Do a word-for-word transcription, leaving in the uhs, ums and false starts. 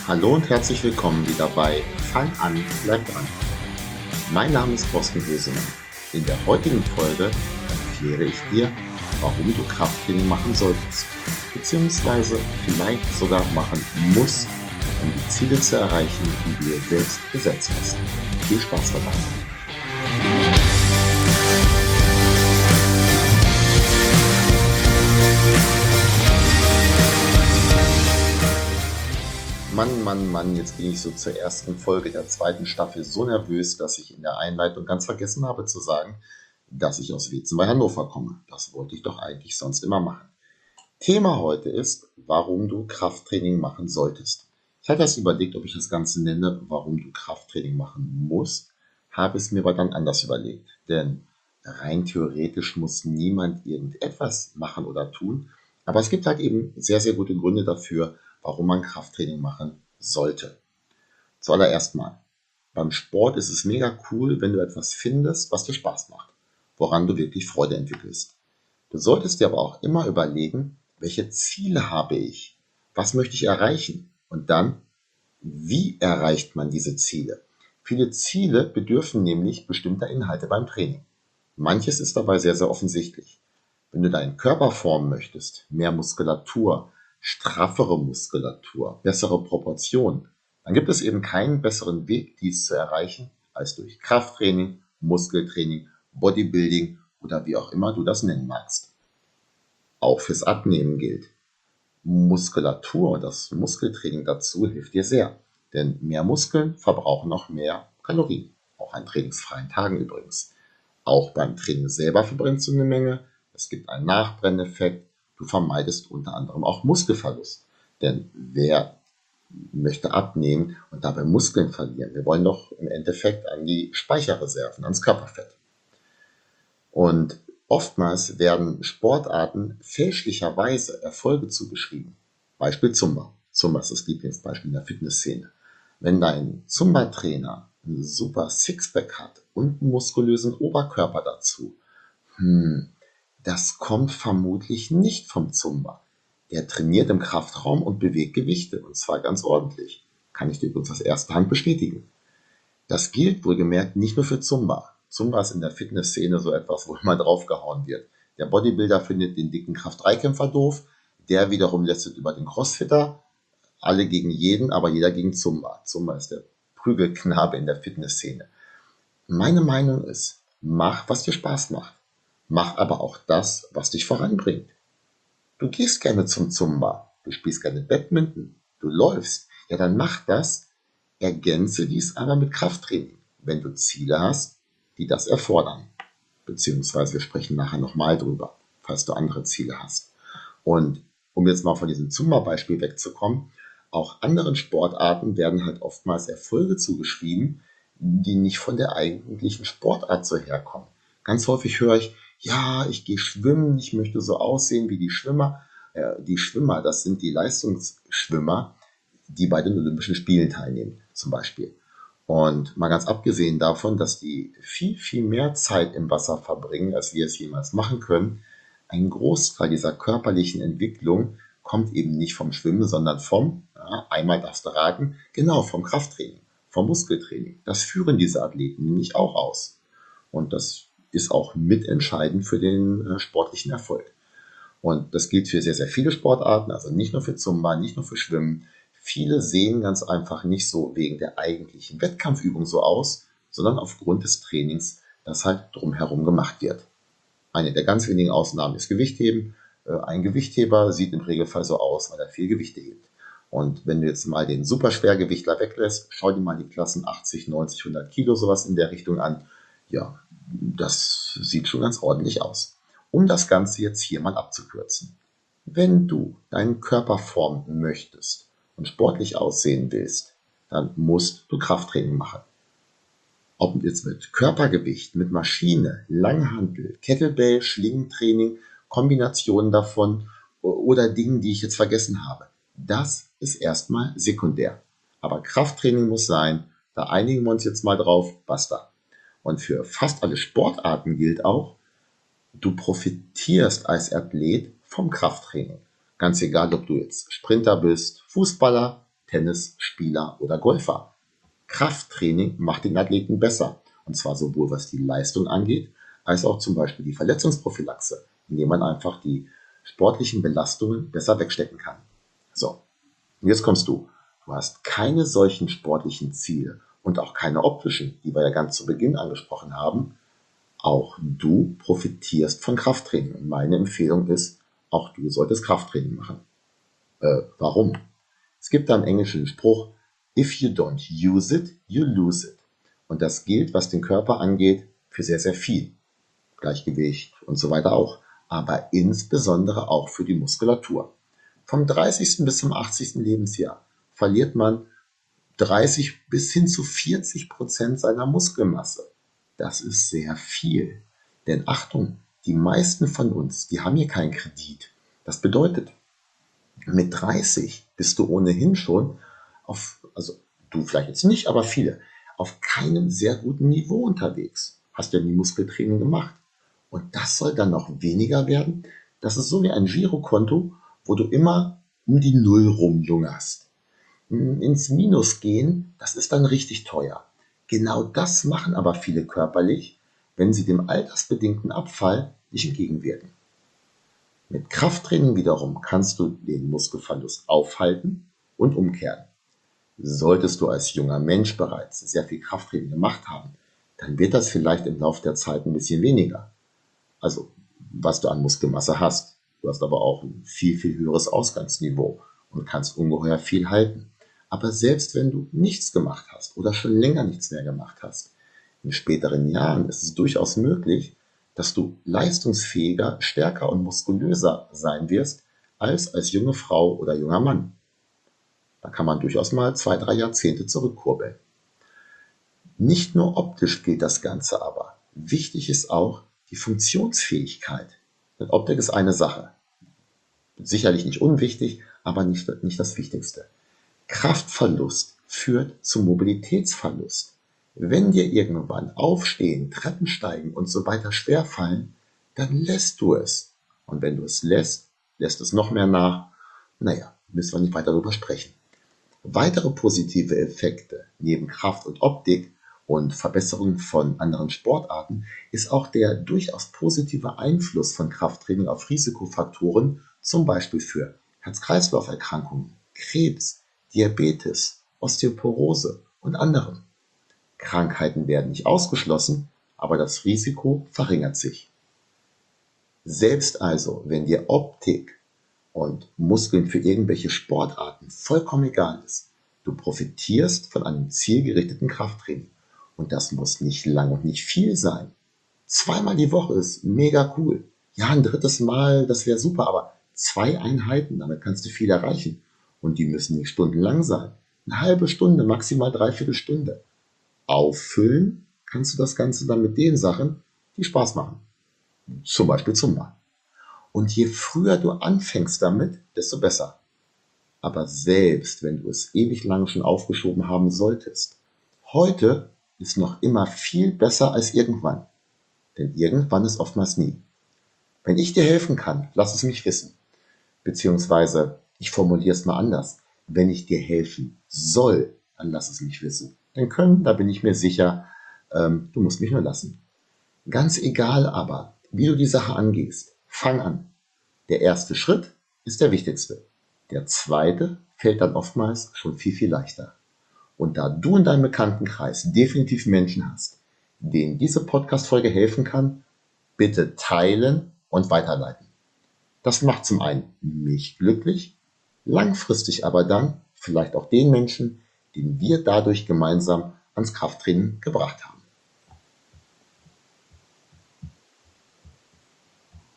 Hallo und herzlich willkommen wieder bei Fang an, bleib dran. Mein Name ist Thorsten Hösemann. In der heutigen Folge erkläre ich dir, warum du Krafttraining machen solltest, beziehungsweise vielleicht sogar machen musst, um die Ziele zu erreichen, die du dir selbst gesetzt hast. Viel Spaß dabei! Mann, Mann, Mann, jetzt bin ich so zur ersten Folge der zweiten Staffel so nervös, dass ich in der Einleitung ganz vergessen habe zu sagen, dass ich aus Wetzen bei Hannover komme. Das wollte ich doch eigentlich sonst immer machen. Thema heute ist, warum du Krafttraining machen solltest. Ich habe erst überlegt, ob ich das Ganze nenne, warum du Krafttraining machen musst, habe es mir aber dann anders überlegt. Denn rein theoretisch muss niemand irgendetwas machen oder tun, aber es gibt halt eben sehr, sehr gute Gründe dafür, warum man Krafttraining machen sollte. Zuallererst mal, beim Sport ist es mega cool, wenn du etwas findest, was dir Spaß macht, woran du wirklich Freude entwickelst. Du solltest dir aber auch immer überlegen, welche Ziele habe ich? Was möchte ich erreichen? Und dann, wie erreicht man diese Ziele? Viele Ziele bedürfen nämlich bestimmter Inhalte beim Training. Manches ist dabei sehr, sehr offensichtlich. Wenn du deinen Körper formen möchtest, mehr Muskulatur, straffere Muskulatur, bessere Proportionen, dann gibt es eben keinen besseren Weg, dies zu erreichen, als durch Krafttraining, Muskeltraining, Bodybuilding oder wie auch immer du das nennen magst. Auch fürs Abnehmen gilt. Muskulatur und das Muskeltraining dazu hilft dir sehr, denn mehr Muskeln verbrauchen noch mehr Kalorien, auch an trainingsfreien Tagen übrigens. Auch beim Training selber verbrennst du eine Menge, es gibt einen Nachbrenneffekt, du vermeidest unter anderem auch Muskelverlust. Denn wer möchte abnehmen und dabei Muskeln verlieren? Wir wollen doch im Endeffekt an die Speicherreserven, ans Körperfett. Und oftmals werden Sportarten fälschlicherweise Erfolge zugeschrieben. Beispiel Zumba. Zumba ist das Lieblingsbeispiel in der Fitnessszene. Wenn dein Zumba-Trainer einen super Sixpack hat und einen muskulösen Oberkörper dazu, hm, das kommt vermutlich nicht vom Zumba. Der trainiert im Kraftraum und bewegt Gewichte, und zwar ganz ordentlich. Kann ich dir übrigens aus erster Hand bestätigen. Das gilt wohlgemerkt nicht nur für Zumba. Zumba ist in der Fitnessszene so etwas, wo immer draufgehauen wird. Der Bodybuilder findet den dicken Kraft-drei-Kämpfer doof, der wiederum lässt über den Crossfitter, alle gegen jeden, aber jeder gegen Zumba. Zumba ist der Prügelknabe in der Fitnessszene. Meine Meinung ist, mach, was dir Spaß macht. Mach aber auch das, was dich voranbringt. Du gehst gerne zum Zumba, du spielst gerne Badminton, du läufst, ja dann mach das, ergänze dies aber mit Krafttraining, wenn du Ziele hast, die das erfordern. Beziehungsweise wir sprechen nachher nochmal drüber, falls du andere Ziele hast. Und um jetzt mal von diesem Zumba-Beispiel wegzukommen, auch anderen Sportarten werden halt oftmals Erfolge zugeschrieben, die nicht von der eigentlichen Sportart so herkommen. Ganz häufig höre ich, ja, ich gehe schwimmen, ich möchte so aussehen wie die Schwimmer. Äh, die Schwimmer, das sind die Leistungsschwimmer, die bei den Olympischen Spielen teilnehmen, zum Beispiel. Und mal ganz abgesehen davon, dass die viel, viel mehr Zeit im Wasser verbringen, als wir es jemals machen können, ein Großteil dieser körperlichen Entwicklung kommt eben nicht vom Schwimmen, sondern vom, ja, einmal darfst du raten, genau, vom Krafttraining, vom Muskeltraining. Das führen diese Athleten nämlich auch aus. Und das ist auch mitentscheidend für den äh, sportlichen Erfolg. Und das gilt für sehr, sehr viele Sportarten, also nicht nur für Zumba, nicht nur für Schwimmen. Viele sehen ganz einfach nicht so wegen der eigentlichen Wettkampfübung so aus, sondern aufgrund des Trainings, das halt drumherum gemacht wird. Eine der ganz wenigen Ausnahmen ist Gewichtheben. Äh, Ein Gewichtheber sieht im Regelfall so aus, weil er viel Gewichte hebt. Und wenn du jetzt mal den Superschwergewichtler weglässt, schau dir mal die Klassen achtzig, neunzig, hundert Kilo, sowas in der Richtung an. Ja, das sieht schon ganz ordentlich aus. Um das Ganze jetzt hier mal abzukürzen. Wenn du deinen Körper formen möchtest und sportlich aussehen willst, dann musst du Krafttraining machen. Ob jetzt mit Körpergewicht, mit Maschine, Langhantel, Kettlebell, Schlingentraining, Kombinationen davon oder Dingen, die ich jetzt vergessen habe. Das ist erstmal sekundär. Aber Krafttraining muss sein, da einigen wir uns jetzt mal drauf, basta. Und für fast alle Sportarten gilt auch, du profitierst als Athlet vom Krafttraining. Ganz egal, ob du jetzt Sprinter bist, Fußballer, Tennisspieler oder Golfer. Krafttraining macht den Athleten besser. Und zwar sowohl was die Leistung angeht, als auch zum Beispiel die Verletzungsprophylaxe, indem man einfach die sportlichen Belastungen besser wegstecken kann. So, und jetzt kommst du. Du hast keine solchen sportlichen Ziele und auch keine optischen, die wir ja ganz zu Beginn angesprochen haben. Auch du profitierst von Krafttraining. Und meine Empfehlung ist, auch du solltest Krafttraining machen. Äh, warum? Es gibt da im Englischen einen Spruch, if you don't use it, you lose it. Und das gilt, was den Körper angeht, für sehr, sehr viel. Gleichgewicht und so weiter auch. Aber insbesondere auch für die Muskulatur. Vom dreißigsten bis zum achtzigsten Lebensjahr verliert man dreißig bis hin zu vierzig Prozent seiner Muskelmasse. Das ist sehr viel. Denn Achtung, die meisten von uns, die haben hier keinen Kredit. Das bedeutet, mit dreißig bist du ohnehin schon auf, also du vielleicht jetzt nicht, aber viele, auf keinem sehr guten Niveau unterwegs. Hast ja nie Muskeltraining gemacht. Und das soll dann noch weniger werden. Das ist so wie ein Girokonto, wo du immer um die Null rumjungerst. Ins Minus gehen, das ist dann richtig teuer. Genau das machen aber viele körperlich, wenn sie dem altersbedingten Abfall nicht entgegenwirken. Mit Krafttraining wiederum kannst du den Muskelverlust aufhalten und umkehren. Solltest du als junger Mensch bereits sehr viel Krafttraining gemacht haben, dann wird das vielleicht im Laufe der Zeit ein bisschen weniger. Also, was du an Muskelmasse hast. Du hast aber auch ein viel, viel höheres Ausgangsniveau und kannst ungeheuer viel halten. Aber selbst wenn du nichts gemacht hast oder schon länger nichts mehr gemacht hast, in späteren Jahren ist es durchaus möglich, dass du leistungsfähiger, stärker und muskulöser sein wirst als als junge Frau oder junger Mann. Da kann man durchaus mal zwei, drei Jahrzehnte zurückkurbeln. Nicht nur optisch gilt das Ganze aber. Wichtig ist auch die Funktionsfähigkeit. Denn Optik ist eine Sache. Sicherlich nicht unwichtig, aber nicht, nicht das Wichtigste. Kraftverlust führt zu Mobilitätsverlust. Wenn dir irgendwann Aufstehen, Treppen steigen und so weiter schwerfallen, dann lässt du es. Und wenn du es lässt, lässt es noch mehr nach. Naja, müssen wir nicht weiter darüber sprechen. Weitere positive Effekte neben Kraft und Optik und Verbesserung von anderen Sportarten ist auch der durchaus positive Einfluss von Krafttraining auf Risikofaktoren, zum Beispiel für Herz-Kreislauf-Erkrankungen, Krebs, Diabetes, Osteoporose und anderem. Krankheiten werden nicht ausgeschlossen, aber das Risiko verringert sich. Selbst also, wenn dir Optik und Muskeln für irgendwelche Sportarten vollkommen egal ist, du profitierst von einem zielgerichteten Krafttraining. Und das muss nicht lang und nicht viel sein. Zweimal die Woche ist mega cool. Ja, ein drittes Mal, das wäre super, aber zwei Einheiten, damit kannst du viel erreichen. Und die müssen nicht stundenlang sein. Eine halbe Stunde, maximal dreiviertel Stunde. Auffüllen kannst du das Ganze dann mit den Sachen, die Spaß machen. Zum Beispiel Zumba. Und je früher du anfängst damit, desto besser. Aber selbst wenn du es ewig lang schon aufgeschoben haben solltest, heute ist noch immer viel besser als irgendwann. Denn irgendwann ist oftmals nie. Wenn ich dir helfen kann, lass es mich wissen. Beziehungsweise, ich formuliere es mal anders. Wenn ich dir helfen soll, dann lass es mich wissen. Denn können, da bin ich mir sicher, ähm, du musst mich nur lassen. Ganz egal aber, wie du die Sache angehst, fang an. Der erste Schritt ist der wichtigste. Der zweite fällt dann oftmals schon viel, viel leichter. Und da du in deinem Bekanntenkreis definitiv Menschen hast, denen diese Podcast-Folge helfen kann, bitte teilen und weiterleiten. Das macht zum einen mich glücklich, langfristig aber dann vielleicht auch den Menschen, den wir dadurch gemeinsam ans Krafttraining gebracht haben.